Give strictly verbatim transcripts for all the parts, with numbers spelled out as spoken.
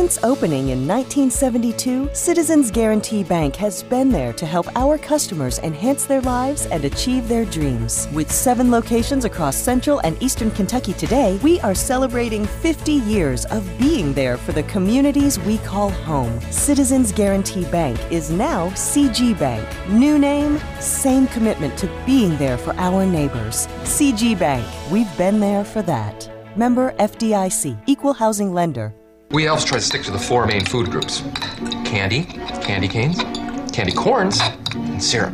Since opening in nineteen seventy-two, Citizens Guarantee Bank has been there to help our customers enhance their lives and achieve their dreams. With seven locations across central and eastern Kentucky today, we are celebrating fifty years of being there for the communities we call home. Citizens Guarantee Bank is now C G Bank. New name, same commitment to being there for our neighbors. C G Bank, we've been there for that. Member F D I C, Equal Housing Lender. We elves try to stick to the four main food groups: candy, candy canes, candy corns, and syrup.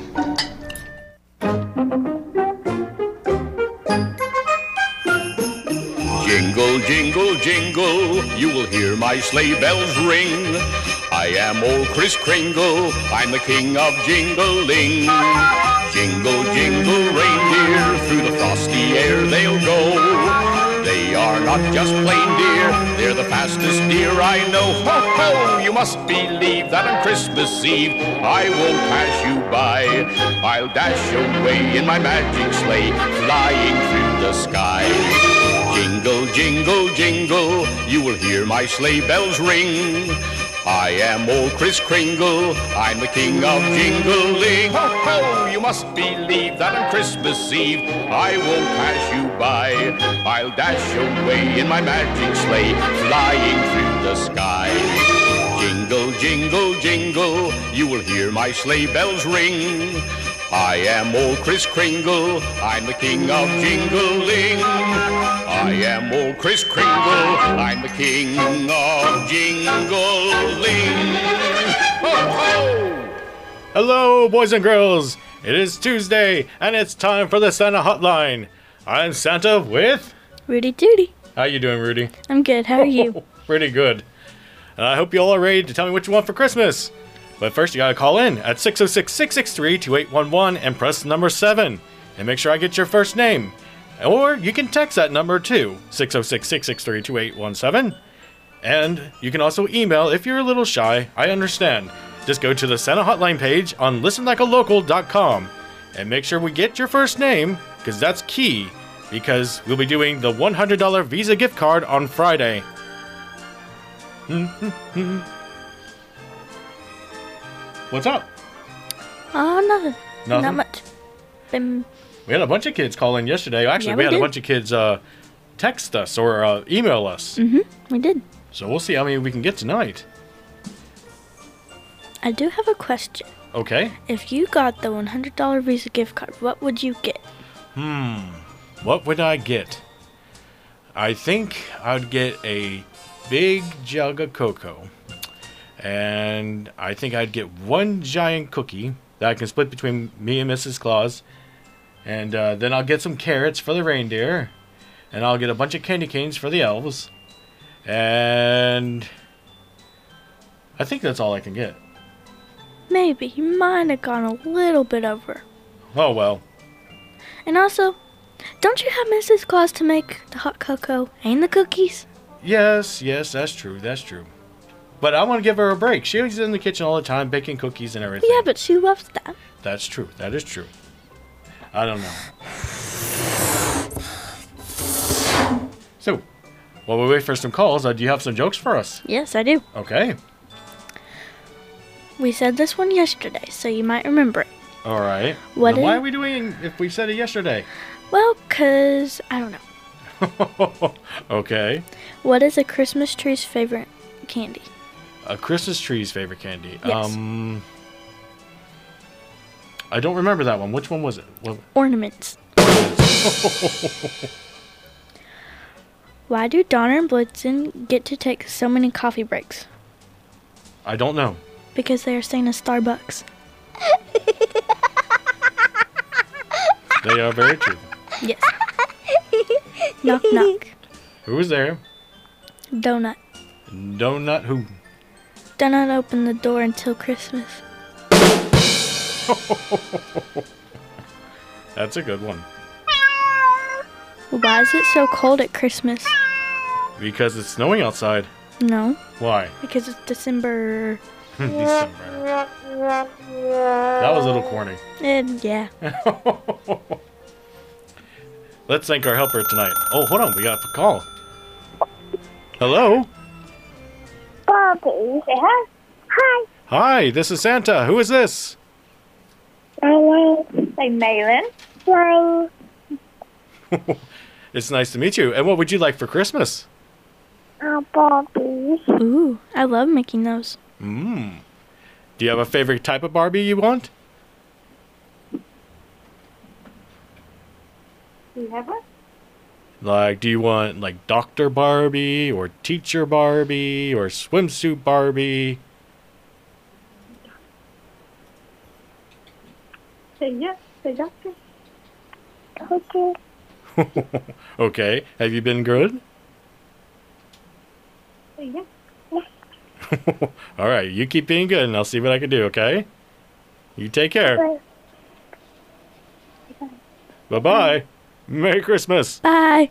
Jingle, jingle, jingle, you will hear my sleigh bells ring. I am old Kris Kringle, I'm the king of jingling. Jingle, jingle, reindeer, through the frosty air they'll go. They are not just plain deer, they're the fastest deer I know. Ho, ho, you must believe that on Christmas Eve I won't pass you by. I'll dash away in my magic sleigh, flying through the sky. Jingle, jingle, jingle, you will hear my sleigh bells ring. I am old Kris Kringle, I'm the king of jingling. Ho, ho, you must believe that on Christmas Eve I won't pass you by. I'll dash away in my magic sleigh, flying through the sky. Jingle, jingle, jingle, you will hear my sleigh bells ring. I am old Kris Kringle, I'm the king of jingling. I am old Kris Kringle, I'm the king of jingling. Ho, ho! Hello, boys and girls. It is Tuesday, and it's time for the Santa Hotline. I'm Santa with... Rudy Duty. How you doing, Rudy? I'm good. How are you? Pretty good. And I hope you all are ready to tell me what you want for Christmas. But first, you gotta call in at six oh six, six six three, two eight one one and press the number seven. And make sure I get your first name. Or you can text that number too, six oh six, six six three, two eight one seven. And you can also email if you're a little shy. I understand. Just go to the Santa Hotline page on listen like a local dot com. And make sure we get your first name, because that's key. Because we'll be doing the one hundred dollars Visa gift card on Friday. What's up? Oh, nothing. Nothing? Not much. Been... We had a bunch of kids call in yesterday. Actually, Yeah, we, we had did. a bunch of kids uh, text us or uh, email us. Mm-hmm. We did. So we'll see how many we can get tonight. I do have a question. Okay. If you got the one hundred dollars Visa gift card, what would you get? Hmm. What would I get? I think I'd get a big jug of cocoa. And I think I'd get one giant cookie that I can split between me and Missus Claus. And uh, then I'll get some carrots for the reindeer. And I'll get a bunch of candy canes for the elves. And I think that's all I can get. Maybe. You might have gone a little bit over. Oh, well. And also, don't you have Missus Claus to make the hot cocoa and the cookies? Yes, yes, that's true, that's true. But I want to give her a break. She's in the kitchen all the time baking cookies and everything. Yeah, but she loves that. That's true, that is true. I don't know. So, while we wait for some calls, uh, do you have some jokes for us? Yes, I do. Okay. We said this one yesterday, so you might remember it. All right. What Then why is- are we doing if we said it yesterday? Well, 'cause I don't know. Okay. What is a Christmas tree's favorite candy? A Christmas tree's favorite candy. Yes. Um, I don't remember that one. Which one was it? What? Ornaments. Why do Donner and Blitzen get to take so many coffee breaks? I don't know. Because they are staying at Starbucks. They are very true. Yes. Knock knock. Who was there? Donut. Donut who? Donut open the door until Christmas. That's a good one. Why is it so cold at Christmas? Because it's snowing outside. No, Why? because it's December. December. That was a little corny. And yeah. Let's thank our helper tonight. Oh, hold on. We got a call. Hello? Bobby. Say hi. Hi. Hi, this is Santa. Who is this? My name. Say Malin. Flying. It's nice to meet you. And what would you like for Christmas? Uh, Bobby. Ooh, I love making those. Mmm. Do you have a favorite type of Barbie you want? Do you have one? Like, do you want, like, Doctor Barbie, or Teacher Barbie, or Swimsuit Barbie? Say yes. Say doctor. Okay. Okay. Have you been good? Say yes. All right. You keep being good, and I'll see what I can do, okay? You take care. Bye. Bye-bye. Merry Christmas. Bye.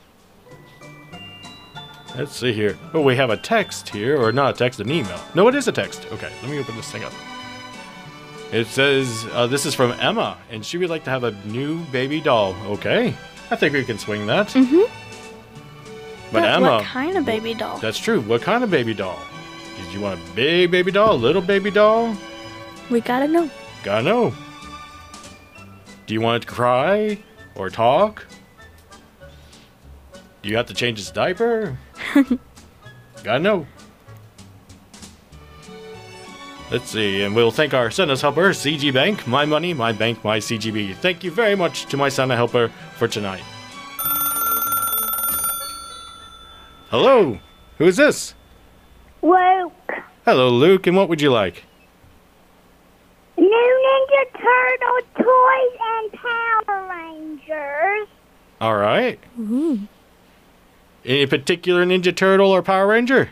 Let's see here. Oh, we have a text here, or not a text, an email. No, it is a text. Okay, let me open this thing up. It says, uh, this is from Emma, and she would like to have a new baby doll. Okay, I think we can swing that. Mm-hmm. But What- Emma, What kind of baby doll? that's true. What kind of baby doll? Did you want a big baby doll, a little baby doll? We gotta know. Gotta know. Do you want it to cry or talk? Do you have to change its diaper? Gotta know. Let's see, and we'll thank our Santa's helper, C G Bank, my money, my bank, my C G B. Thank you very much to my Santa helper for tonight. Hello, who is this? Luke. Hello, Luke, and what would you like? New Ninja Turtle toys and Power Rangers. All right. Ooh. Any particular Ninja Turtle or Power Ranger?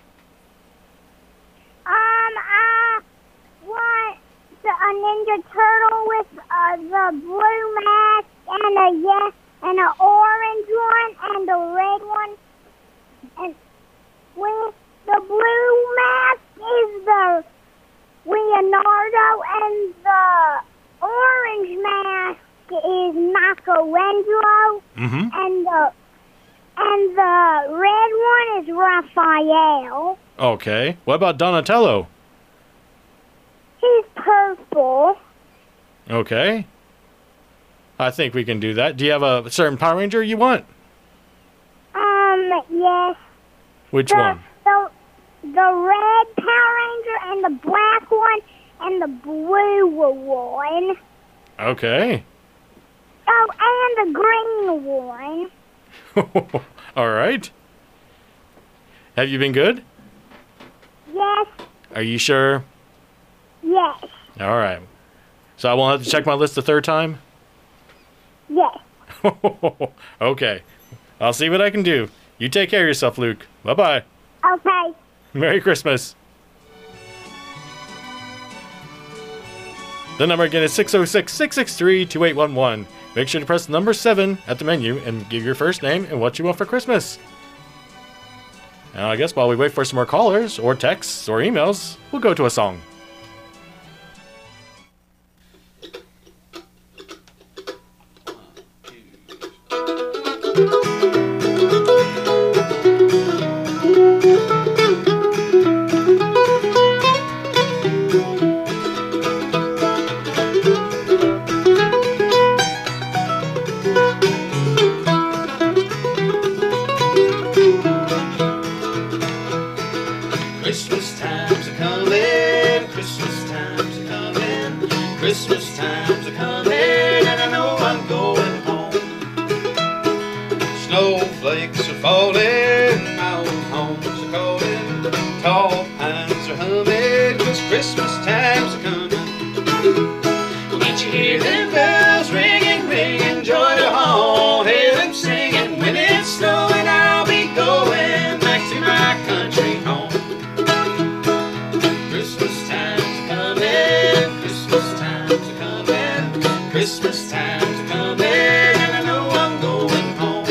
Um, I want the, a Ninja Turtle with uh, the blue mask and a yes and an orange one and a red one. And with the blue mask is the Leonardo and the orange mask is Michelangelo. Mm-hmm. And the and the red one is Raphael. Okay. What about Donatello? He's purple. Okay. I think we can do that. Do you have a certain Power Ranger you want? Um, yes. Which The, one? the, the red Power Ranger and the black one and the blue one. Okay. Oh, and the green one. All right. Have you been good? Yes, Are you sure? yes, All right. So I won't have to check my list the third time? yes. Okay. I'll see what I can do. You take care of yourself, Luke. Bye-bye. Okay. Merry Christmas. The number again is six oh six, six six three, two eight one one. Make sure to press number seven at the menu and give your first name and what you want for Christmas. Now, I guess while we wait for some more callers, or texts, or emails, we'll go to a song. Christmas time's a coming, Christmas time's a coming, Christmas time's a coming, and I know I'm going home. Snowflakes are falling, my old home's a calling, tall pines are humming, 'cause Christmas time's a coming. Well, can't you hear them bells ringing, ringing, joy to home, hear them singing, when it's snowing I'll be going back to my country home. Christmas time's coming, Christmas time's coming, Christmas time's coming, and I know I'm going home.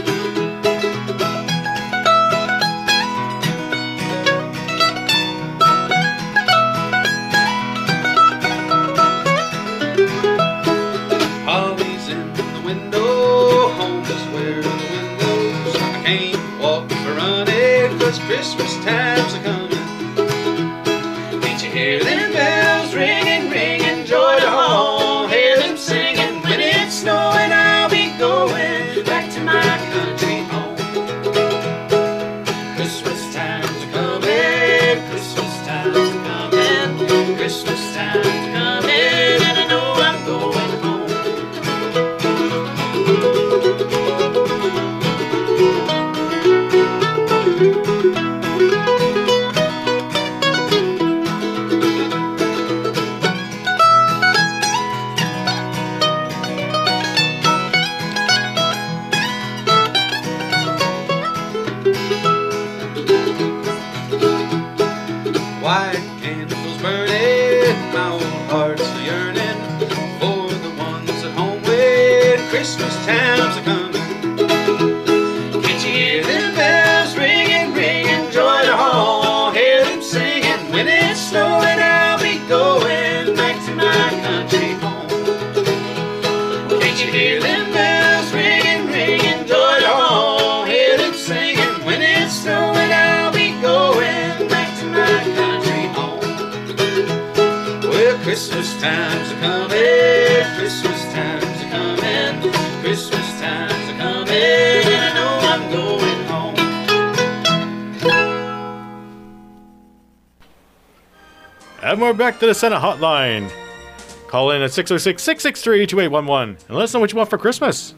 Holly's in the window, home is where the windows. I can't walk for running, 'cause Christmas time's a coming. Christmas time's a coming. Can't you hear them bells ringing, ringing, joy to all, hear them singing. When it's snowing, I'll be going back to my country home. Can't you hear them bells ringing, ringing, joy to all, hear them singing. When it's snowing, I'll be going back to my country home. Well, Christmas time's a coming, Christmas time's a coming, Christmas time's a coming, and I know I'm going home. And we're back to the Santa Hotline. Call in at six oh six, six six three, two eight one one and let us know what you want for Christmas.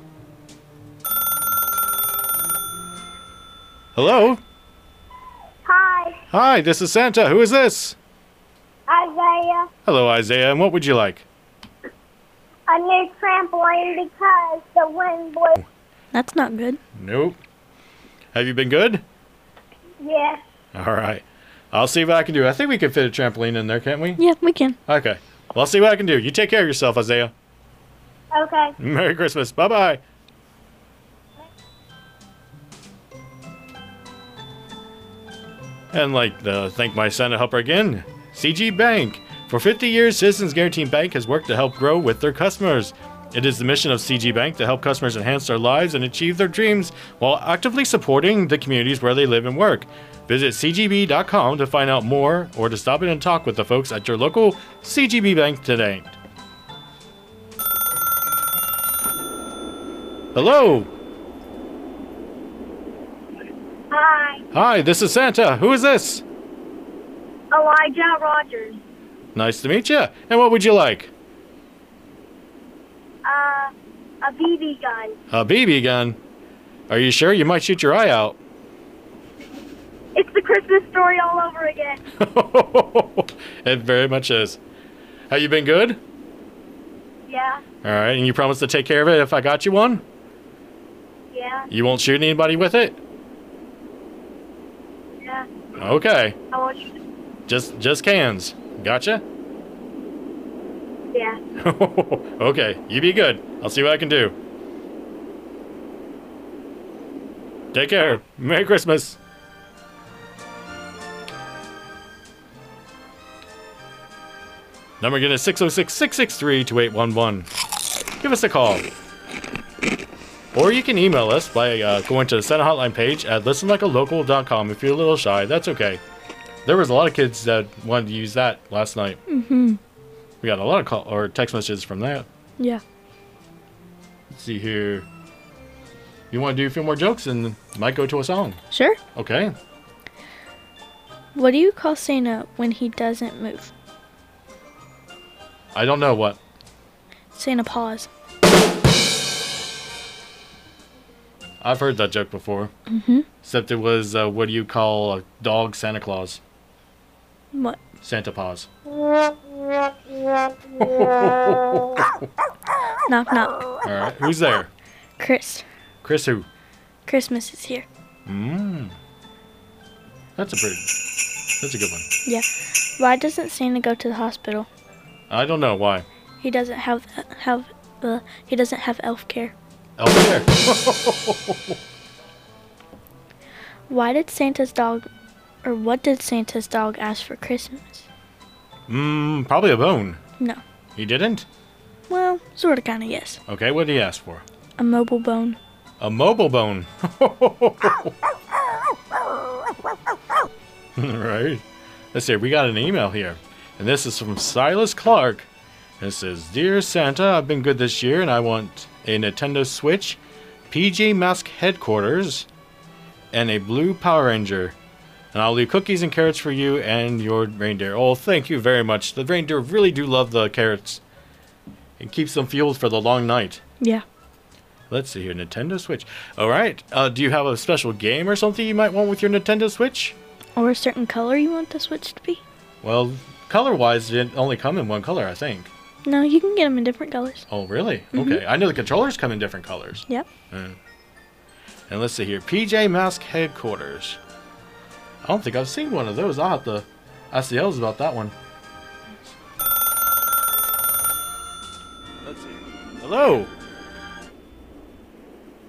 Hello? Hi, Hi, this is Santa. Who is this? Isaiah. Hello, Isaiah. And what would you like? A new trampoline because the wind blew. That's not good. Nope. Have you been good? Yeah. All right. I'll see what I can do. I think we can fit a trampoline in there, can't we? Yeah, we can. Okay. Well, I'll see what I can do. You take care of yourself, Isaiah. Okay. Merry Christmas. Bye-bye. And like to thank my Santa helper again, C G Bank. For fifty years, Citizens Guarantee Bank has worked to help grow with their customers. It is the mission of C G Bank to help customers enhance their lives and achieve their dreams while actively supporting the communities where they live and work. Visit c g b dot com to find out more or to stop in and talk with the folks at your local C G B Bank today. Hello. Hi, Hi, this is Santa. Who is this? Elijah Rogers. Nice to meet you. And what would you like? Uh, a B B gun. A B B gun? Are you sure? You might shoot your eye out. It's the Christmas story all over again. It very much is. Have you been good? Yeah, All right, and you promise to take care of it if I got you one? yeah, You won't shoot anybody with it? yeah. Okay. I want you to. Just just cans. Gotcha? Yeah. Okay, you be good. I'll see what I can do. Take care. Merry Christmas. Number again is six oh six, six six three, two eight one one. Give us a call. Or you can email us by uh, going to the Santa Hotline page at listen like a local dot com. If you're a little shy, that's okay. There was a lot of kids that wanted to use that last night. Mm-hmm. We got a lot of call or text messages from that. Yeah. Let's see here. You want to do a few more jokes and might go to a song. Sure. Okay. What do you call Santa when he doesn't move? I don't know what. Santa paws. I've heard that joke before. Mm-hmm. Except it was, uh, what do you call a dog Santa Claus? What? Santa paws. Knock, knock. All right. Who's there? Chris. Chris who? Christmas is here. Mmm. That's a pretty... That's a good one. Yeah. Why doesn't Santa go to the hospital? I don't know why. He doesn't have have uh, he doesn't have elf care. Elf there. Why did Santa's dog, or what did Santa's dog ask for Christmas? Mmm, probably a bone. No. He didn't? Well, sort of, kind of, yes. Okay, what did he ask for? A mobile bone. A mobile bone. Right. Let's see, we got an email here. And this is from Silas Clark. It says, Dear Santa, I've been good this year and I want a Nintendo Switch, P J Masks headquarters, and a blue Power Ranger. And I'll leave cookies and carrots for you and your reindeer. Oh, thank you very much. The reindeer really do love the carrots. It keeps them fueled for the long night. Yeah. Let's see here, Nintendo Switch. All right. Uh, do you have a special game or something you might want with your Nintendo Switch? Or a certain color you want the Switch to be? Well, color-wise, it only come in one color, I think. No, you can get them in different colors. Oh, really? Mm-hmm. Okay. I know the controllers come in different colors. Yep. Mm. And let's see here, P J Masks headquarters. I don't think I've seen one of those. I'll have to ask the elves about that one. Let's see. Hello.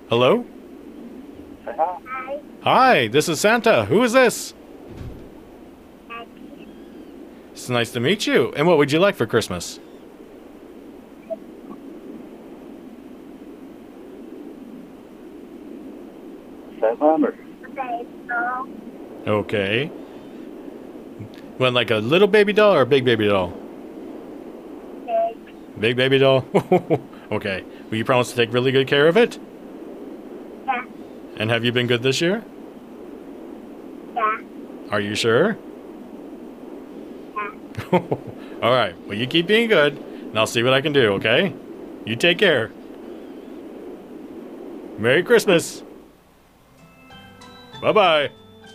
Hello? Hi. Hi, this is Santa. Who is this? It's nice to meet you. And what would you like for Christmas? That number. Baseball. Okay. Want like a little baby doll or a big baby doll? Big. Big baby doll? Okay. Will you promise to take really good care of it? Yeah. And have you been good this year? Yeah. Are you sure? Yeah. All right. Well, you keep being good, and I'll see what I can do, okay? You take care. Merry Christmas. Bye-bye.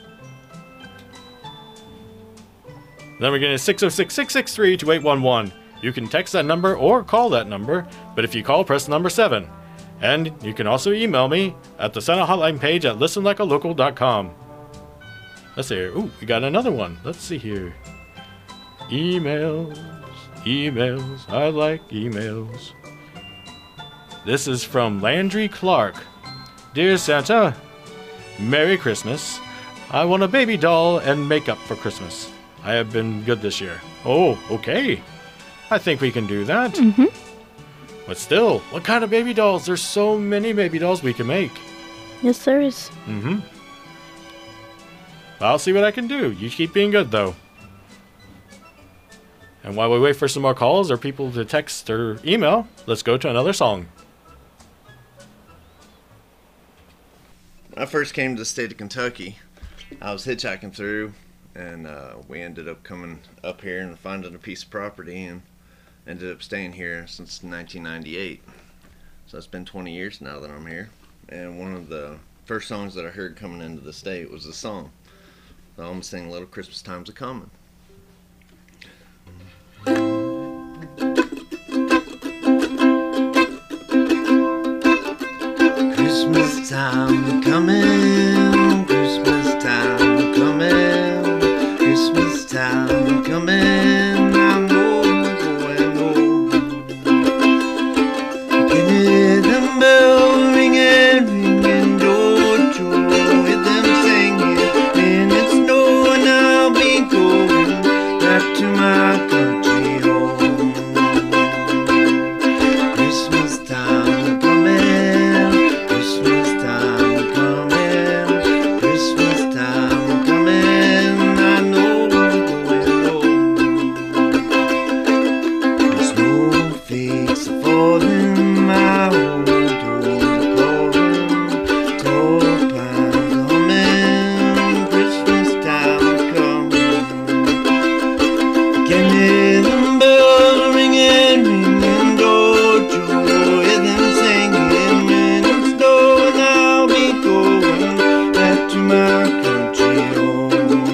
Then we're getting six oh six, six six three, two eight one one. You can text that number or call that number, but if you call, press number seven. And you can also email me at the Santa Hotline page at listen like a local dot com. Let's see here. Ooh, we got another one. Let's see here. Emails, emails, I like emails. This is from Landry Clark. Dear Santa, Merry Christmas. I want a baby doll and makeup for Christmas. I have been good this year. Oh, okay. I think we can do that. Mm-hmm. But still, what kind of baby dolls? There's so many baby dolls we can make. Yes, there is. Mm-hmm. I'll see what I can do. You keep being good, though. And while we wait for some more calls or people to text or email, let's go to another song. When I first came to the state of Kentucky, I was hitchhiking through, and uh, we ended up coming up here and finding a piece of property, and ended up staying here since nineteen ninety-eight. So it's been twenty years now that I'm here. And one of the first songs that I heard coming into the state was this song. So I'm gonna sing Little Christmas Time's A-Comin'. Christmas time coming, Christmas time coming, Christmas time coming, I know I'm going home. Can hear them bells ringing, ringing, door to hear them singing. When it's snowing, I'll be going back to my country home. Christmas time coming, Christmas time coming, Christmas time coming, I know I'm going home. Snowflakes are falling, my old doors are calling, tall pines are humming, Christmas time coming. I can hear them bells ringing, ringing, door to hear them singing. When it's snowing, I'll be going back to my country home.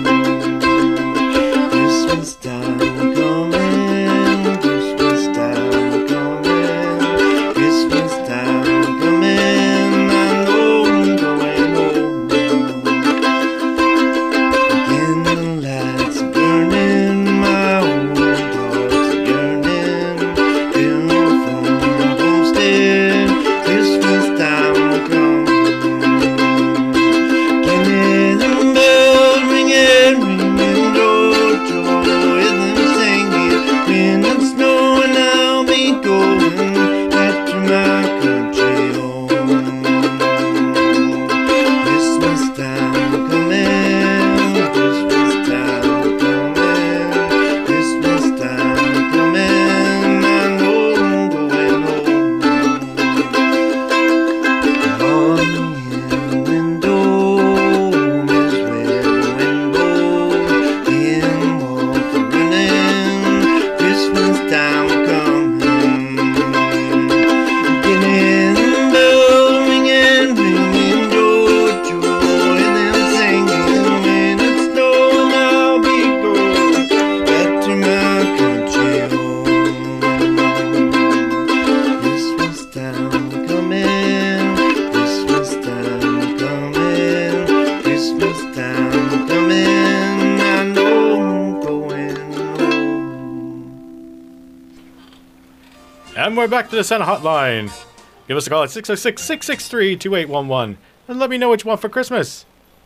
Christmas time coming, Christmas time coming, Christmas time coming, I know I'm going home. Candle lights are burning, my old heart's yearning, built from the homestead, Christmas time coming. Can hear them bells ringing, ringing, door to hear them singing. When it's snowing, I'll be going back to my country home. Christmas time coming, Christmas time coming, Christmas time coming, I know I'm going home. Longing in the window is where the wind blows, him off running, Christmas time coming. Can hear them bells ringing, ringing, door to hear them singing. When it's snowing, I'll be going back to my country home. Christmas time coming, Christmas time coming, Christmas time coming, I know I'm going home. And we're back to the Santa Hotline. Give us a call at six oh six, six six three, two eight one one and let me know what you want for Christmas.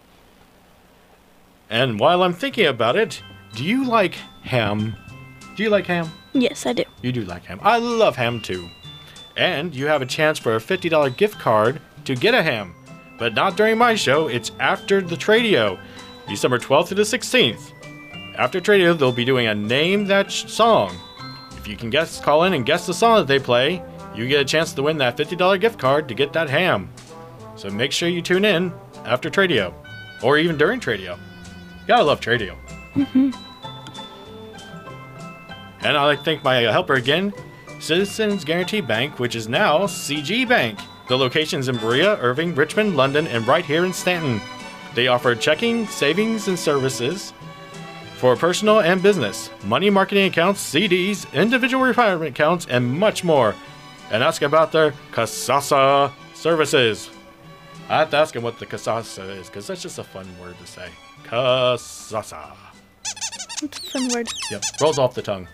And while I'm thinking about it, do you like ham? Do you like ham? Yes, I do. You do like ham. I love ham too. And you have a chance for a fifty dollar gift card to get a ham. But not during my show, it's after the Tradio, December twelfth to the sixteenth. After Tradio, they'll be doing a Name That sh- Song. If you can guess, call in and guess the song that they play, you get a chance to win that fifty dollar gift card to get that ham. So make sure you tune in after Tradio, or even during Tradio. Gotta love Tradio. Mm-hmm. And I'd like to thank my helper again, Citizens Guarantee Bank, which is now C G Bank. The locations in Berea, Irving, Richmond, London, and right here in Stanton. They offer checking, savings, and services for personal and business, money marketing accounts, C Ds, individual retirement accounts, and much more. And ask about their Kasasa services. I have to ask him what the Kasasa is, because that's just a fun word to say. Kasasa. It's a fun word. Yep, rolls off the tongue.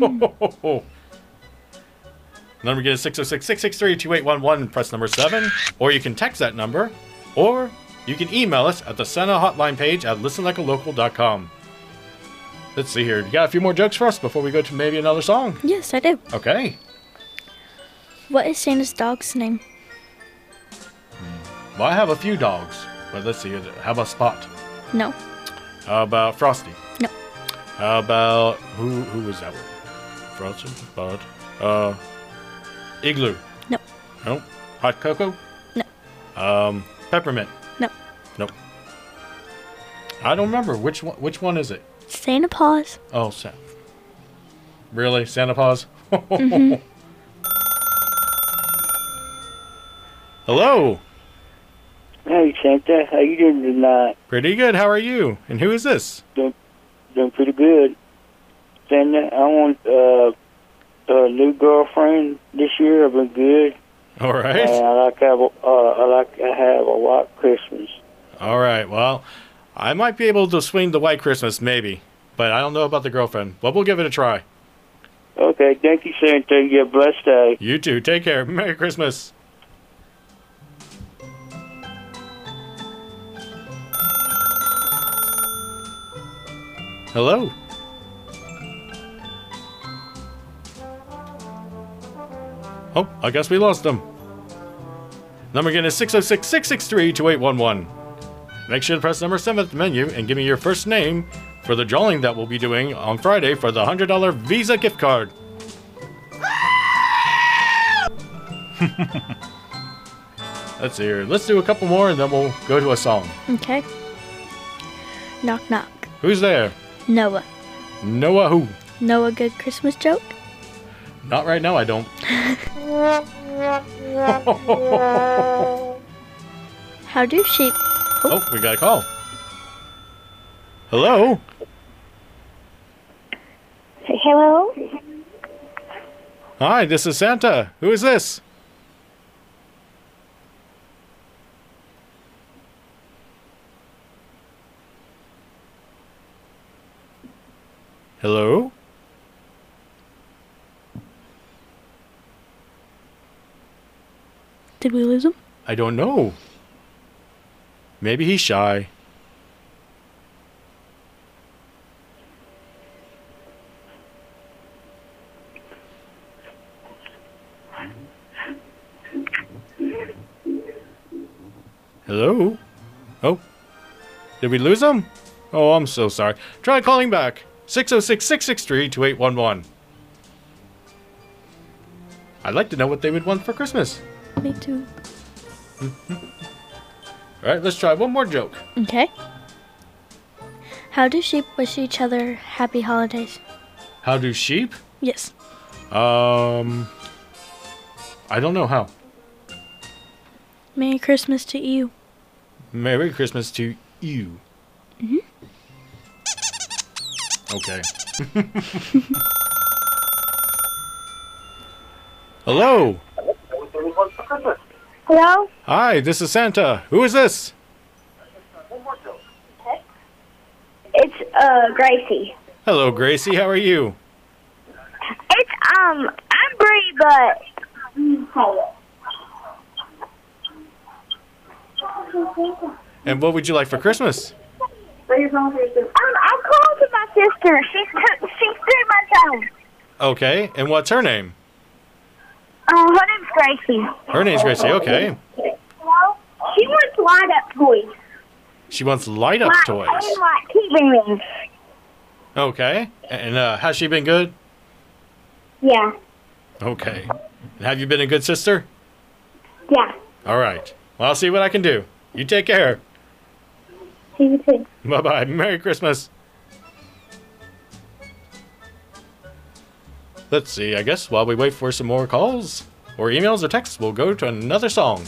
Number again is six oh six, six six three, two eight one one and press number seven. Or you can text that number, or you can email us at the Santa hotline page at listen like a local dot com. Let's see here. You got a few more jokes for us before we go to maybe another song? Yes, I do. Okay. What is Santa's dog's name? Well, I have a few dogs, but let's see. How about Spot? No. How about Frosty? No. How about who? Who was that one? Frosty, Spot, uh, Igloo. No. Nope. Hot Cocoa. No. Um, Peppermint. No. Nope. I don't remember which one. Which one is it? Santa Paws. Oh, Sa- really? Santa Paws? Mm-hmm. Hello. Hey, Santa. How you doing tonight? Pretty good. How are you? And who is this? Doing, doing pretty good. Santa, I want uh, a new girlfriend this year. I've been good. All right. And I like have a, uh, I like to have a white Christmas. All right. Well, I might be able to swing the white Christmas, maybe, but I don't know about the girlfriend. But we'll give it a try. Okay. Thank you, Santa. You have a blessed day. You too. Take care. Merry Christmas. Hello. Oh, I guess we lost them. Number again is six oh six, six six three, two eight one one. Make sure to press number seven at the menu and give me your first name for the drawing that we'll be doing on Friday for the one hundred dollar Visa gift card. Let's see here. Let's do a couple more and then we'll go to a song. Okay. Knock, knock. Who's there? Noah. Noah who? Know a good Christmas joke? Not right now, I don't. How do sheep... Oh, we got a call. Hello? Hello? Hi, this is Santa. Who is this? Hello? Did we lose him? I don't know. Maybe he's shy. Hello? Oh. Did we lose him? Oh, I'm so sorry. Try calling back. six oh six, six six three, two eight one one. I'd like to know what they would want for Christmas. Me too. Alright, let's try one more joke. Okay. How do sheep wish each other happy holidays? How do sheep? Yes. Um... I don't know how. Merry Christmas to you. Merry Christmas to you. Mm-hmm. Okay. Hello. Hello? Hi, this is Santa. Who is this? It's, uh, Gracie. Hello, Gracie. How are you? It's, um, I'm Bree, but... And what would you like for Christmas? Um, I called to my sister. She's t- she's three months old. Okay, and what's her name? Uh, her name's Gracie. Her name's Gracie, okay. Well, she wants light-up toys. She wants light-up Like- toys. And like keeping rings. Okay, and uh, has she been good? Yeah. Okay. And have you been a good sister? Yeah. All right. Well, I'll see what I can do. You take care. See you too. Bye-bye. Merry Christmas. Let's see. I guess while we wait for some more calls or emails or texts, we'll go to another song.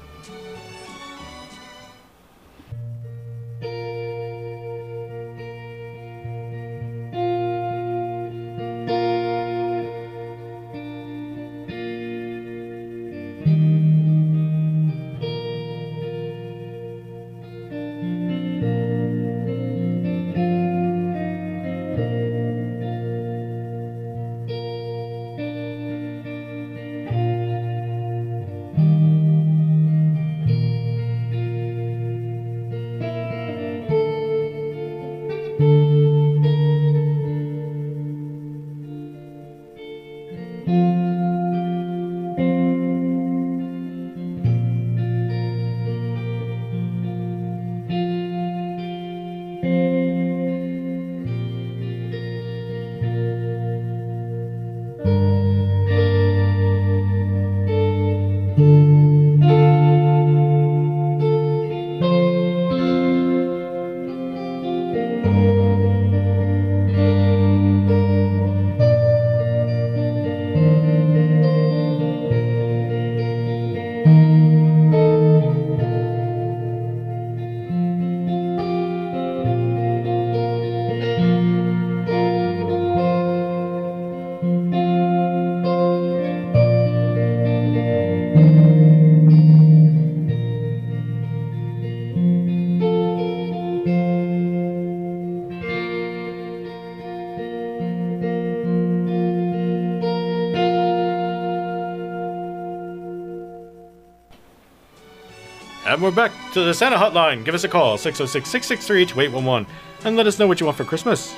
And we're back to the Santa Hotline. Give us a call, six oh six, six six three, two eight one one, and let us know what you want for Christmas.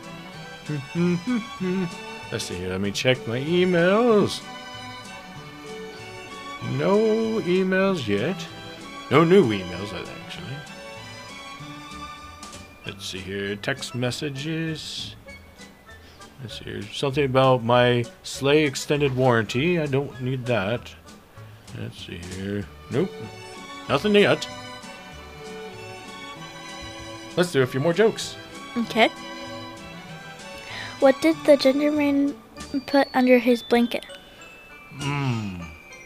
Let's see here. Let me check my emails. No emails yet. No new emails, actually. Let's see here. Text messages. Let's see here. Something about my sleigh extended warranty. I don't need that. Let's see here. Nope. Nothing yet. Let's do a few more jokes. Okay. What did the ginger man put under his blanket? Mmm.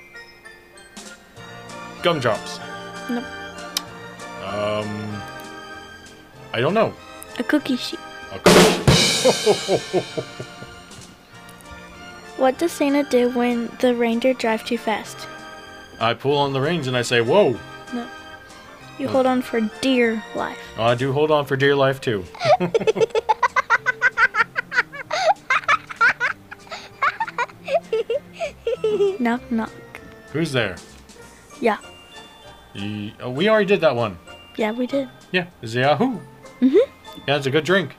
Gumdrops. Nope. Um. I don't know. A cookie sheet. A cookie. What does Santa do when the reindeer drive too fast? I pull on the reins and I say, "Whoa!" No. You hold on for dear life. Oh, I do hold on for dear life too. Knock knock. Who's there? Yeah. Ye- oh, we already did that one. Yeah, we did. Yeah, it's Yahoo. Mhm. Yeah, it's a good drink.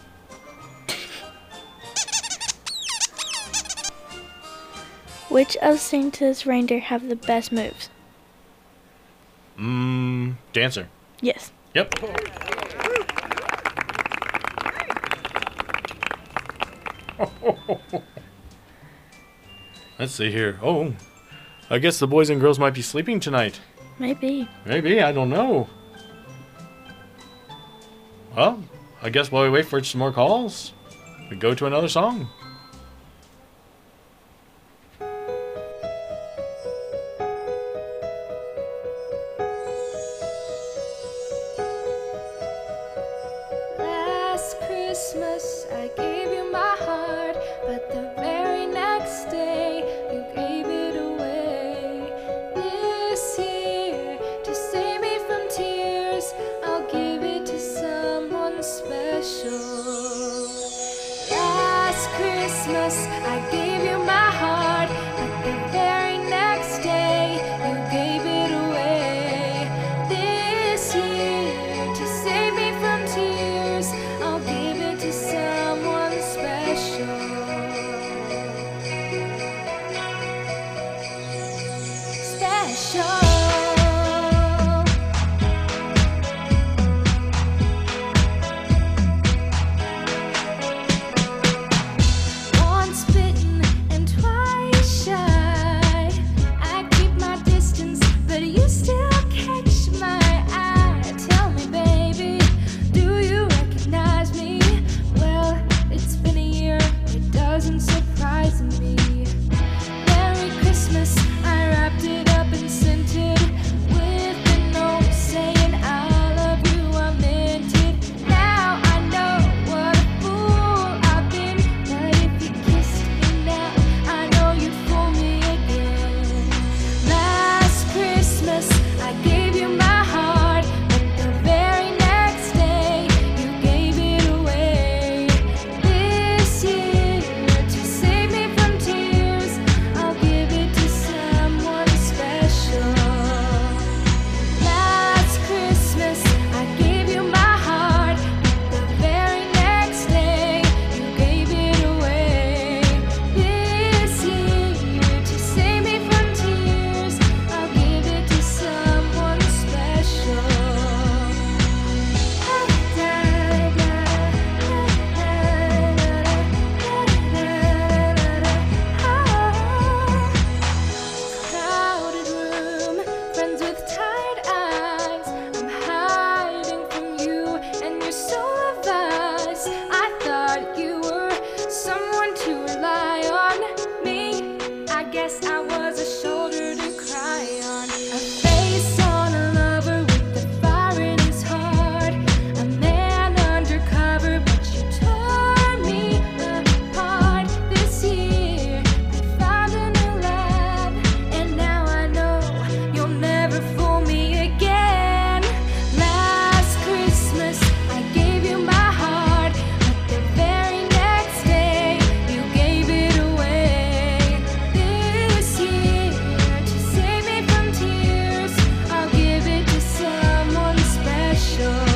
Which of Santa's reindeer have the best moves? Mmm, Dancer. Yes. Yep. Let's see here. Oh, I guess the boys and girls might be sleeping tonight. Maybe. Maybe, I don't know. Well, I guess while we wait for some more calls, we go to another song. Last Christmas I gave you my heart, but the very next day you gave it away. This year, to save me from tears, I'll give it to someone special. Last Christmas Once bitten and twice shy. I keep my distance, but you still catch my eye. Tell me, baby, do you recognize me? Well, it's been a year, it doesn't surprise me. Merry Christmas, I wrapped it up and sent it with a note saying I love you, I meant it. Now I know what a fool I've been, but if you kissed me now, I know you'd fool me again. Last Christmas, I gave you my heart, but the very next day, you gave it away. This year, to save me from tears, I'll give it to someone special. Last Christmas, I gave you my heart, but the very next day, you gave it away. This year, to save me from tears, I'll give it to someone special. Crowded room, friends with tired eyes. I'm hiding from you and your soul of ice. I thought you were someone to rely on. Me, I guess I was a shoulder to cry on. A face on a lover with the fire in his heart. A man undercover, but you tore me apart. This year, I found a new love, and now I know you'll never fool me again. Last Christmas, I gave you my heart, but the very next day, you gave it away. This year, to save me from tears, I'll give it to someone special.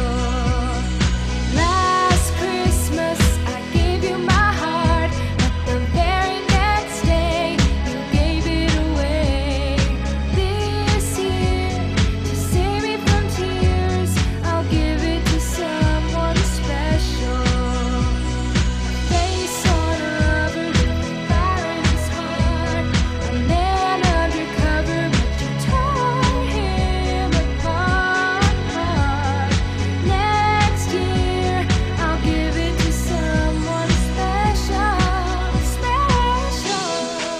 Last Christmas, I gave you my heart, but the very next day, you gave it away. This year, to save me from tears, I'll give it to someone special. Face on a lover with fire in his heart. A man undercover, but you tore him apart. Next year, I'll give it to someone special, special.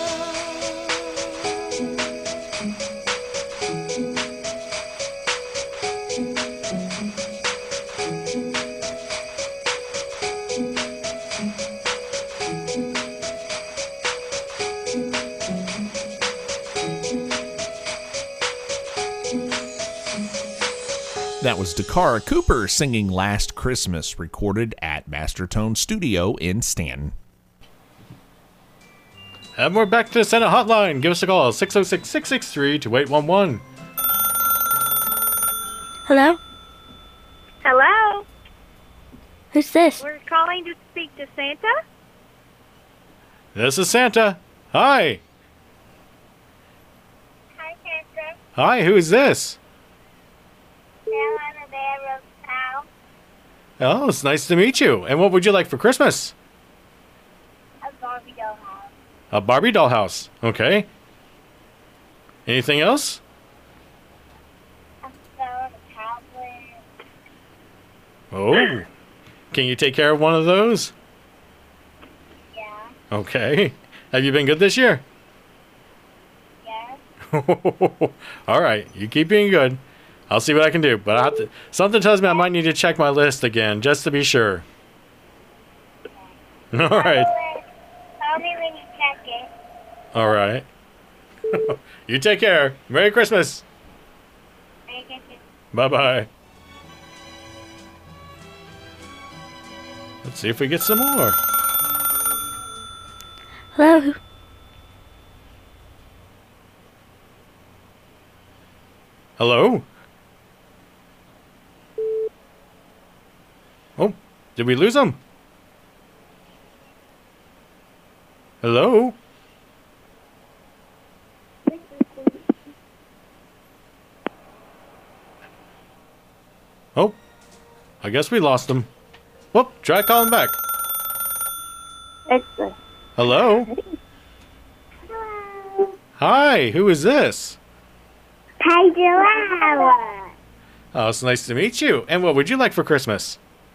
That was Dakara Cooper singing Last Christmas, recorded at Mastertone Studio in Stanton. And we're back to the Senate Hotline. Give us a call, six oh six, six six three, two eight one one. Hello? Hello. Who's this? We're calling to speak to Santa. This is Santa. Hi. Hi, Santa. Hi, who is this? Sarah the Bear of Town. Oh, it's nice to meet you. And what would you like for Christmas? A Barbie doll house. A Barbie doll house. Okay. Anything else? A phone, a tablet. Oh. Can you take care of one of those? Yeah. Okay. Have you been good this year? Yeah. All right. You keep being good. I'll see what I can do. But I have to, something tells me I might need to check my list again just to be sure. All right. Call me when you check it. All right. You take care. Merry Christmas. Merry Christmas. Bye-bye. Let's see if we get some more. Hello? Hello? Oh, did we lose him? Hello? I guess we lost him. Whoop, try calling back. It's uh, Hello? Hi, who is this? Pedro. Oh, it's nice to meet you. And what would you like for Christmas?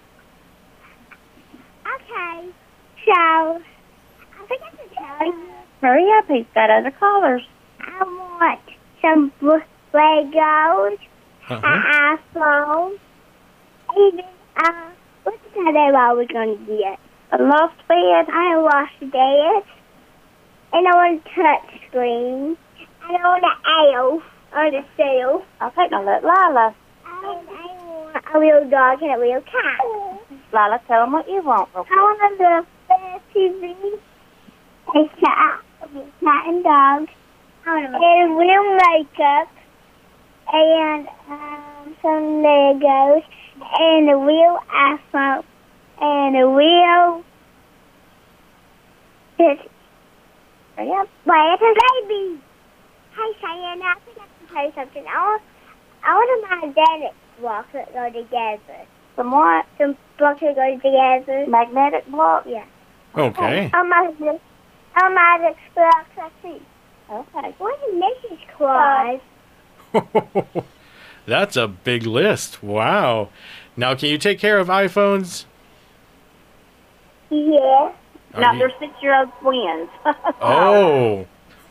Okay. So, I forgot to tell you. hurry up, he's got other callers. I want some bl- Legos, Uh-huh. an iPhone, even, uh, what's the other one we're going to get? A lost bed. I lost bed, and I want a touch screen, and I want an elf on the shelf. Okay, now let Lila. And I want a real dog and a real cat. Lila, tell him what you want. Real I quick. want a little fair T V, a cat, a cat and dog, and real makeup, and um, some Legos, and a real iPhone, and a real... This, Hurry up. wait, it's a baby. Hey, Cheyenne, I forgot to tell you something. I want, I want a magnetic blocks that go together. Some what? Some blocks that go together. Magnetic block? Yeah. Okay. A magnetic, a magnetic blocks, I see. Okay. What is Missus Claus? That's a big list. Wow. Now, can you take care of iPhones? Yeah. Are Now, you- they're six-year-old twins. Oh.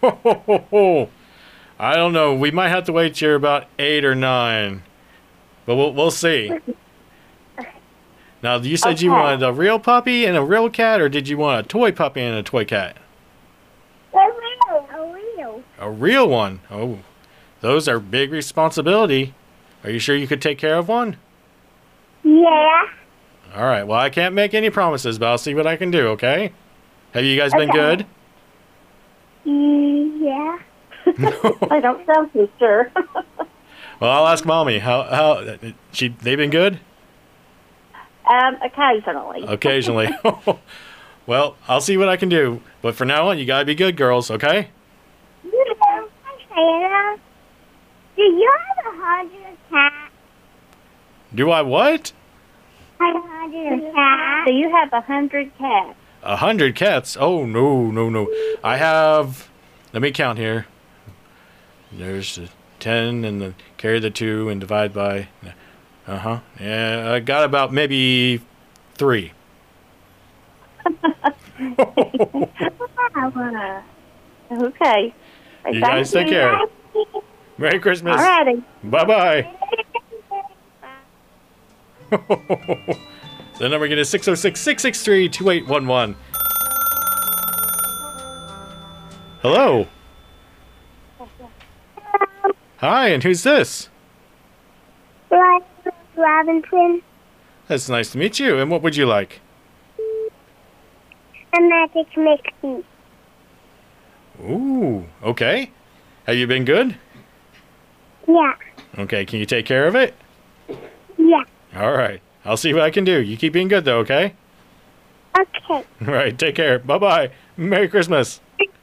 I don't know. We might have to wait till you're about eight or nine. But we'll, we'll see. Now, you said you Okay. wanted a real puppy and a real cat, or did you want a toy puppy and a toy cat? A real. A real. A real one. Oh, those are big responsibility. Are you sure you could take care of one? Yeah. All right. Well, I can't make any promises, but I'll see what I can do, okay? Have you guys been Okay. good? Yeah. I don't sound too sure. Well, I'll ask Mommy. How how she they been good? um, occasionally. Occasionally. Well, I'll see what I can do. But for now on, you gotta be good girls, okay? Hi, Santa. Do you have a hundred cats? Do I what? A hundred cats? Do you have a hundred cats? A hundred cats? Oh no, no, no. I have. Let me count here. There's the ten, and the carry the two and divide by. Uh huh. Yeah, I got about maybe three. Okay. You guys take care. Merry Christmas. All righty. Bye bye. The number again is six oh six, six six three, two eight one one. Hello. Hi, and who's this? Robinson. That's nice to meet you. And what would you like? A magic mixie. Ooh, okay. Have you been good? Yeah. Okay, can you take care of it? Yeah. All right. I'll see what I can do. You keep being good, though, okay? Okay. All right, take care. Bye-bye. Merry Christmas.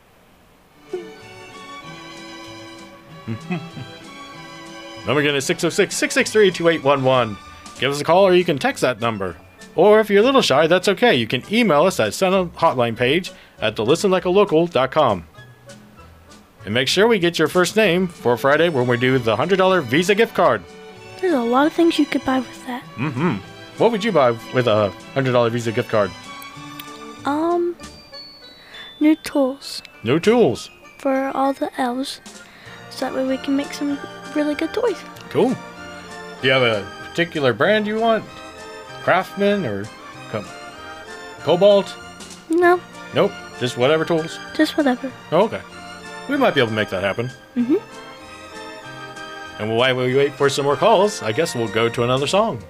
Number again is six oh six, six six three, two eight one one. Give us a call or you can text that number. Or if you're a little shy, that's okay. You can email us at Santa Hotline page at the listen like a local dot com. And make sure we get your first name for Friday when we do the one hundred dollar Visa gift card. There's a lot of things you could buy with that. Mm-hmm. What would you buy with a one hundred dollar Visa gift card? Um, new tools New tools. for all the elves, so that way we can make some really good toys. Cool. Do you have a particular brand you want? Craftsman or Co- Cobalt? No, Nope. Just whatever tools. just whatever. Oh, okay. We might be able to make that happen. Mm-hmm. And while we wait for some more calls, I guess we'll go to another song.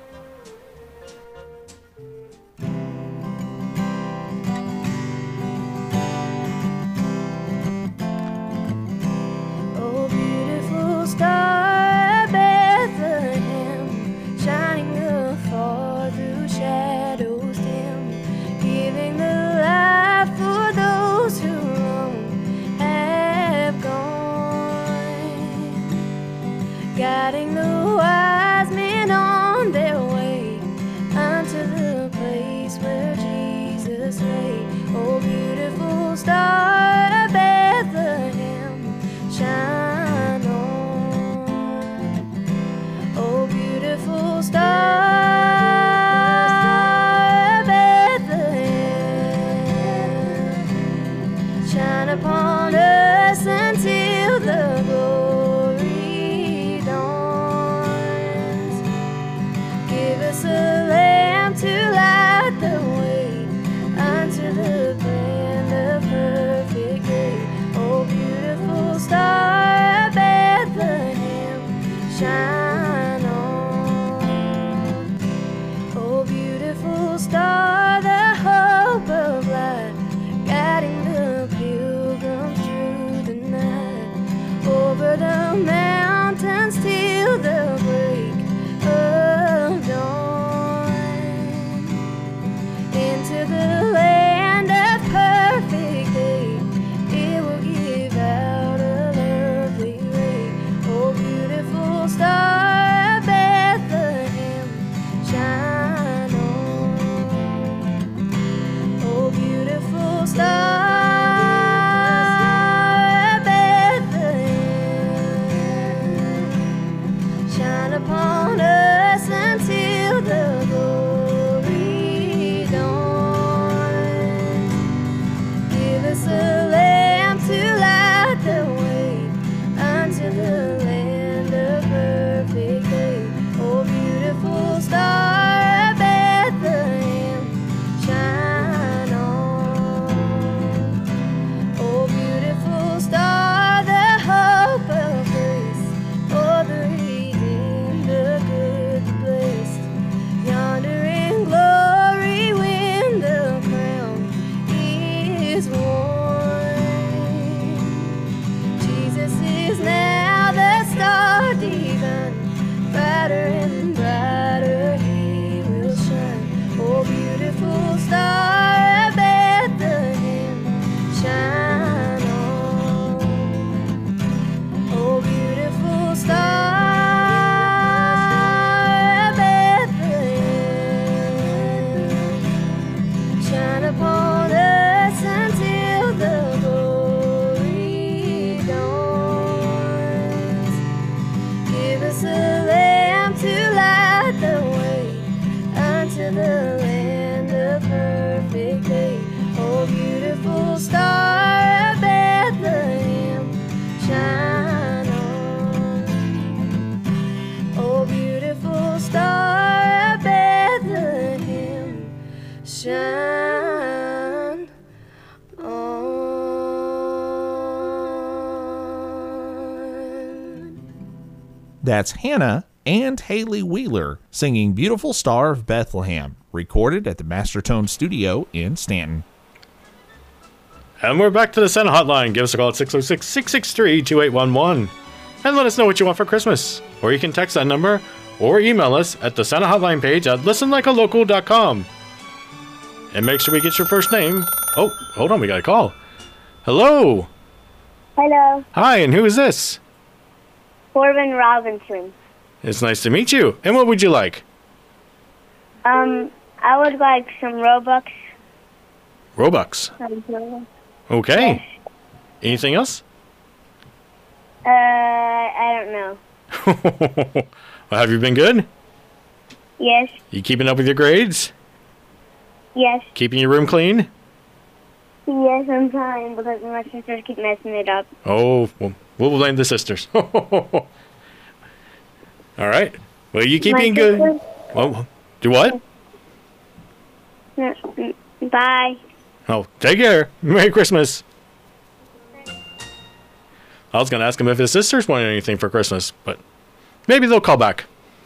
Oh, beautiful star of Bethlehem, shining afar through shadows dim, giving the life for those who long have gone, guiding the wise men on their way over the mountains till the break of dawn, into the land of perfect day. It will give out a lovely ray. Oh, beautiful star of Bethlehem, shine on. Oh, beautiful star. Upon us until the glory dawns. Give us a lamp to light the way unto the land of perfect day. Oh, beautiful star of Bethlehem, shine on. Oh, beautiful star, the hope of grace, for the yonder in glory when the crown is worn. Jesus is now the star divine, brighter and brighter he will shine. Oh, beautiful star of Bethlehem, shine on. Oh, beautiful star. Upon us until the glory dawns. Give us a lamp to light the way unto the land of perfect day. Oh, beautiful star of Bethlehem, shine on. Oh, beautiful star of Bethlehem, shine. That's Hannah and Haley Wheeler singing Beautiful Star of Bethlehem, recorded at the Mastertone Studio in Stanton. And we're back to the Santa Hotline. Give us a call at six oh six, six six three, two eight one one and let us know what you want for Christmas. Or you can text that number or email us at the Santa Hotline page at listen like a local dot com. And make sure we get your first name. Oh, hold on, we got a call. Hello. Hello. Hi, and who is this? Corbin Robinson. It's nice to meet you. And what would you like? Um, I would like some Robux. Robux. Okay. Yes. Anything else? Uh, I don't know. Well, have you been good? Yes. You keeping up with your grades? Yes. Keeping your room clean? Yes, I'm trying because my sisters keep messing it up. Oh, well, we'll blame the sisters. All right. Well, you keep My being good. sisters- Well, do what? Bye. Oh, take care. Merry Christmas. I was going to ask him if his sisters wanted anything for Christmas, but maybe they'll call back.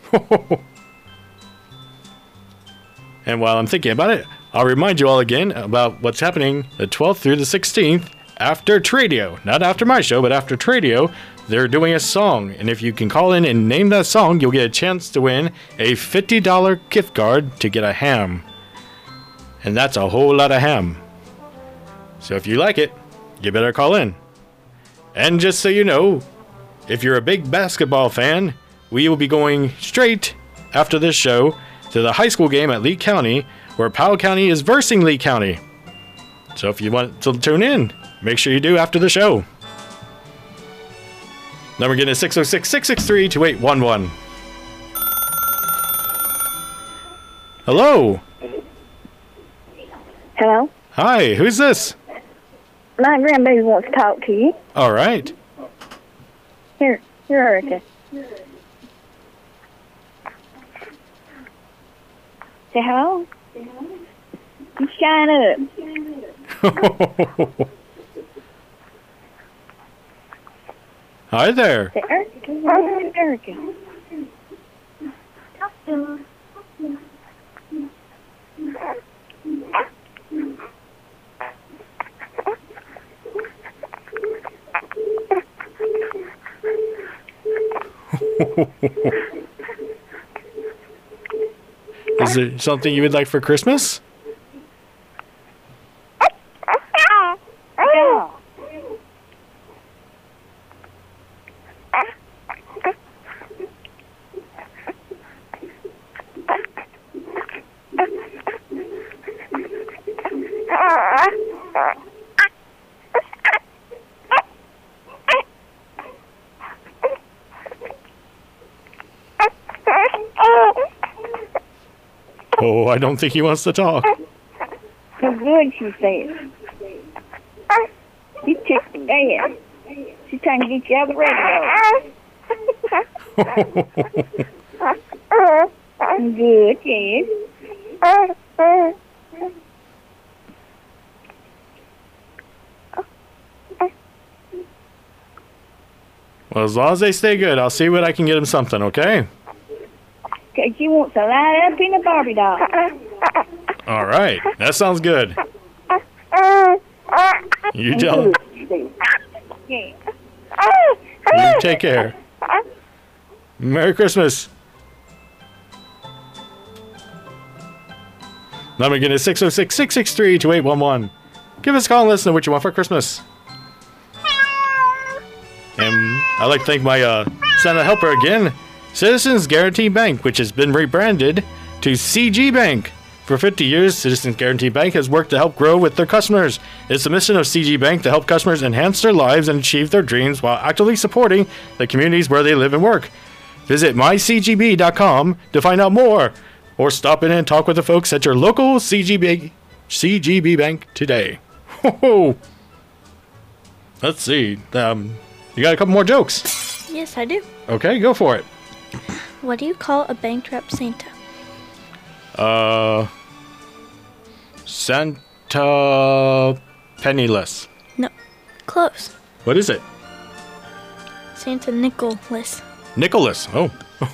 And while I'm thinking about it, I'll remind you all again about what's happening the twelfth through the sixteenth after Tradio. Not after my show, but after Tradio. They're doing a song, and if you can call in and name that song, you'll get a chance to win a fifty dollars gift card to get a ham. And that's a whole lot of ham. So if you like it, you better call in. And just so you know, if you're a big basketball fan, we will be going straight after this show to the high school game at Lee County, where Powell County is versing Lee County. So if you want to tune in, make sure you do after the show. Number again is six oh six, six six three, two eight one one. Hello. Hello? Hi, who's this? My grandbaby wants to talk to you. All right. Here, here, Erica. Say hello. You shine up. Hi there. Say Erica. Oh, Erica. Talk to her. Is there something you would like for Christmas? Yeah. Oh, I don't think he wants to talk. So good, she said. You kicked the dad. She's trying to get you out of the radio. Good, yes. Well, as long as they stay good, I'll see what I can get him something, okay? Because she wants to line up in a Barbie doll. All right. That sounds good. You tell Yeah. You take care. Merry Christmas. Number again is six oh six, six six three, two eight one one. Give us a call and let us know what you want for Christmas. And I'd like to thank my uh, Santa helper again, Citizens Guarantee Bank, which has been rebranded to C G Bank. For fifty years, Citizens Guarantee Bank has worked to help grow with their customers. It's the mission of C G Bank to help customers enhance their lives and achieve their dreams while actively supporting the communities where they live and work. Visit my c g b dot com to find out more, or stop in and talk with the folks at your local C G B, C G B Bank today. Ho-ho. Let's see. Um, you got a couple more jokes. Yes, I do. Okay, go for it. What do you call a bankrupt Santa? Uh, Santa Penniless. No. Close. What is it? Santa Nicholas. Nicholas. Oh.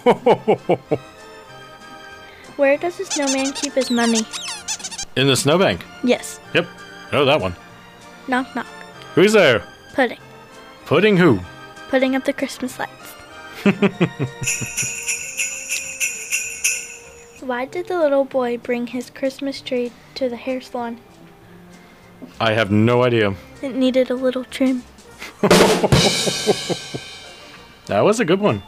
Where does a snowman keep his money? In the snowbank. Yes. Yep. I know that one. Knock knock. Who's there? Pudding. Pudding who? Putting up the Christmas lights. Why did the little boy bring his Christmas tree to the hair salon? I have no idea. It needed a little trim. That was a good one.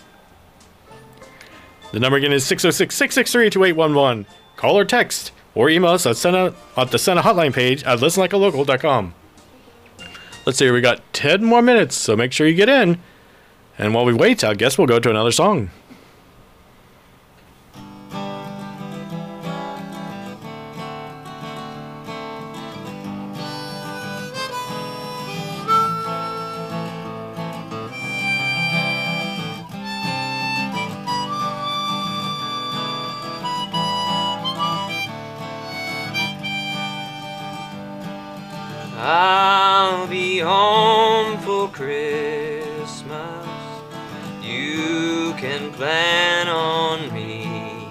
The number again is six oh six, six six three, two eight one one. Call or text or email us at Santa at the Santa hotline page at listen like a local dot com. Let's see, we got ten more minutes, so make sure you get in. And while we wait, I guess we'll go to another song. I'll be home for Christmas. You can plan on me.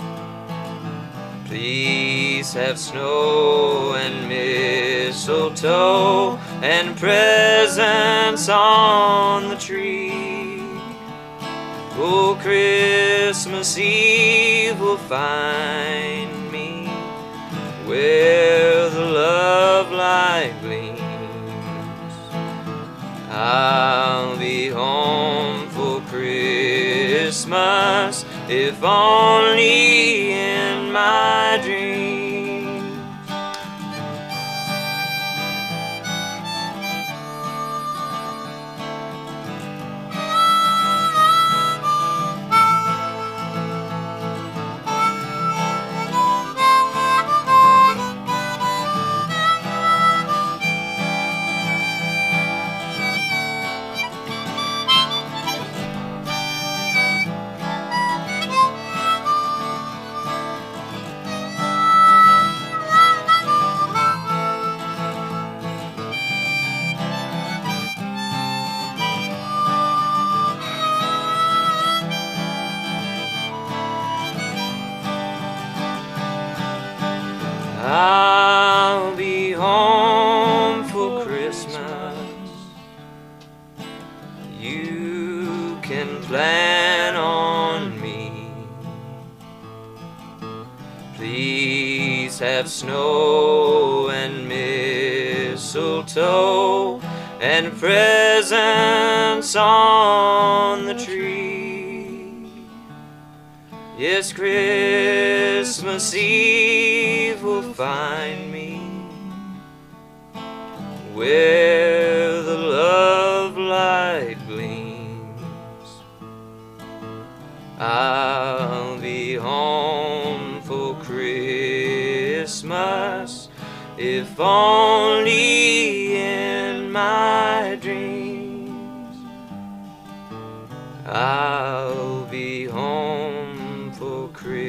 Please have snow and mistletoe and presents on the tree. Oh, Christmas Eve will find me where the love light gleams. I'll be home for Christmas, if only in my dreams. I'll be home for Christmas. You can plan on me. Please have snow and mistletoe and presents on the tree. Yes, Christmas Eve will find me where the love light gleams. I'll be home for Christmas, if only in my dreams. I'll be home for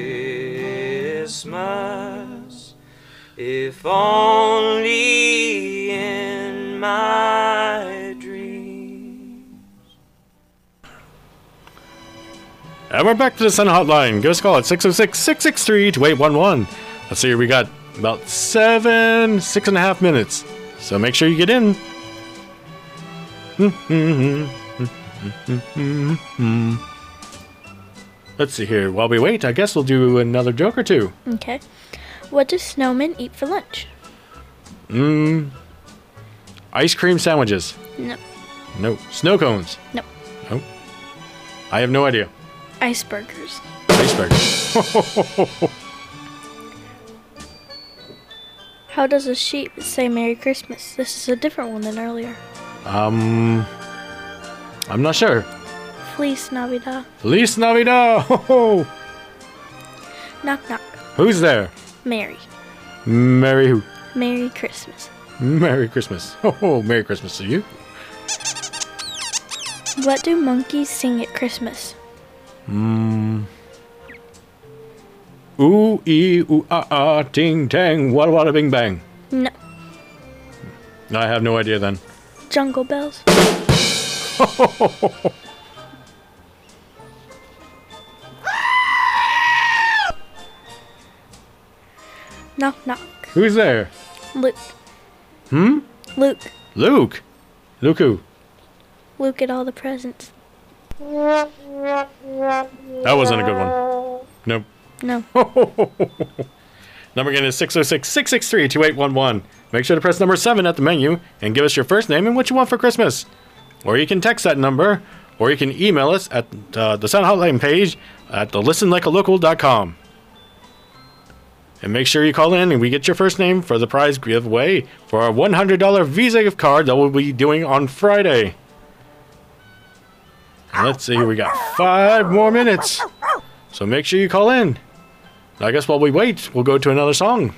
Christmas, if only in my dreams. And we're back to the Sun Hotline. Give us a call at six oh six, six six three, two eight one one. Let's see, we got about seven, six and a half minutes. So make sure you get in. Let's see here. While we wait, I guess we'll do another joke or two. Okay. What do snowmen eat for lunch? Mmm. Ice cream sandwiches. No. No. Snow cones. No. No. I have no idea. Icebergers. Icebergers. How does a sheep say Merry Christmas? This is a different one than earlier. Um, I'm not sure. Feliz Navidad. Feliz Navidad. Ho, ho. Knock knock. Who's there? Mary. Merry who? Merry Christmas. Merry Christmas. Oh, ho, Merry Christmas to you. What do monkeys sing at Christmas? Hmm. Ooh, ee, ooh, ah, ah, ting, tang, wada, wada, bing, bang. No. I have no idea then. Jungle bells. Knock knock. Who's there? Luke. Hmm? Luke. Luke. Luke who? Luke at all the presents. That wasn't a good one. Nope. No. Number again is six oh six, six six three, two eight one one. Make sure to press number seven at the menu and give us your first name and what you want for Christmas. Or you can text that number, or you can email us at uh, the Sun Hotline page at the listen like a local dot com. And make sure you call in and we get your first name for the prize giveaway for our one hundred dollars Visa gift card that we'll be doing on Friday. And let's see, we got five more minutes. So make sure you call in. I guess while we wait, we'll go to another song.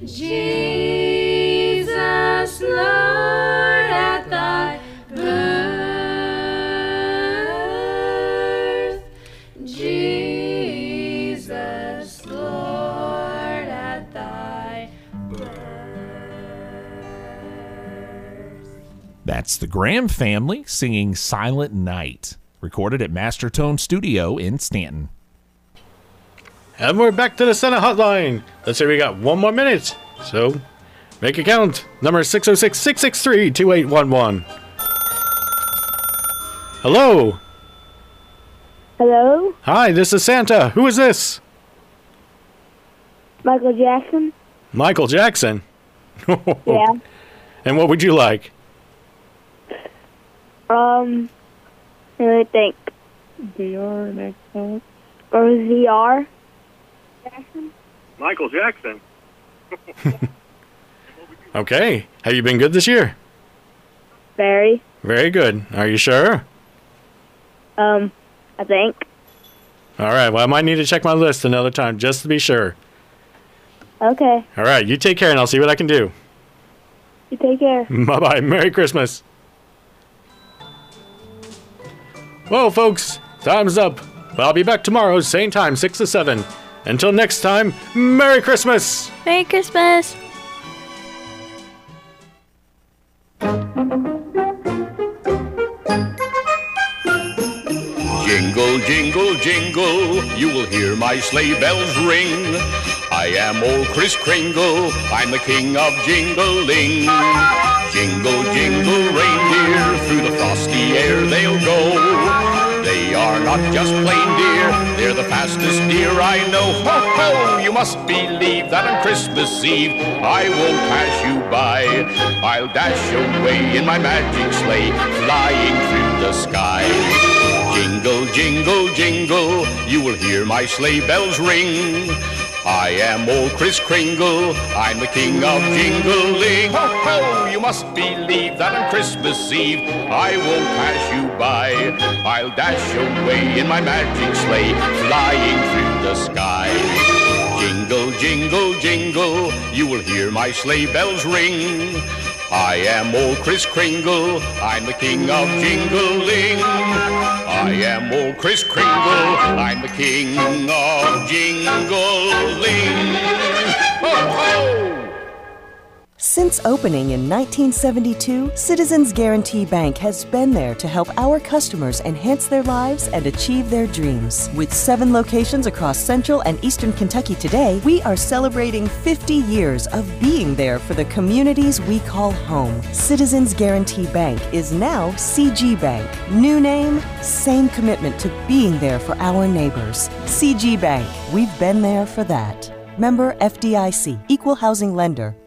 Jesus, Lord, at thy birth. Jesus, Lord, at thy That's the Graham family singing Silent Night, recorded at Mastertone Studio in Stanton. And we're back to the Santa hotline. Let's say we got one more minute. So, make it count. Number six oh six, six six three, two eight one one. Hello. Hello? Hi, this is Santa. Who is this? Michael Jackson? Michael Jackson. Yeah. And what would you like? Um, let me think. V R next time. Or V R? Jackson? Michael Jackson. Okay. Have you been good this year? Very. Very good. Are you sure? Um, I think. All right. Well, I might need to check my list another time just to be sure. Okay. All right. You take care and I'll see what I can do. You take care. Bye-bye. Merry Christmas. Well, folks, time's up. But I'll be back tomorrow, same time, six to seven. Until next time, Merry Christmas! Merry Christmas! Jingle, jingle, jingle, you will hear my sleigh bells ring. I am old Kris Kringle, I'm the king of jingling. Jingle, jingle, reindeer, through the frosty air they'll go. They are not just plain deer, they're the fastest deer I know. Ho, ho, you must believe that on Christmas Eve I won't pass you by. I'll dash away in my magic sleigh, flying through the sky. Jingle, jingle, jingle, you will hear my sleigh bells ring. I am old Kris Kringle, I'm the king of jingling. Ho, ho, you must believe that on Christmas Eve I won't pass you by. I'll dash away in my magic sleigh, flying through the sky. Jingle, jingle, jingle, you will hear my sleigh bells ring. I am old Kris Kringle, I'm the king of jingling. I am old Kris Kringle, I'm the king of jingling. Ho, ho! Since opening in nineteen seventy-two, Citizens Guarantee Bank has been there to help our customers enhance their lives and achieve their dreams. With seven locations across Central and Eastern Kentucky today, we are celebrating fifty years of being there for the communities we call home. Citizens Guarantee Bank is now C G Bank. New name, same commitment to being there for our neighbors. C G Bank, we've been there for that. Member F D I C, Equal Housing Lender.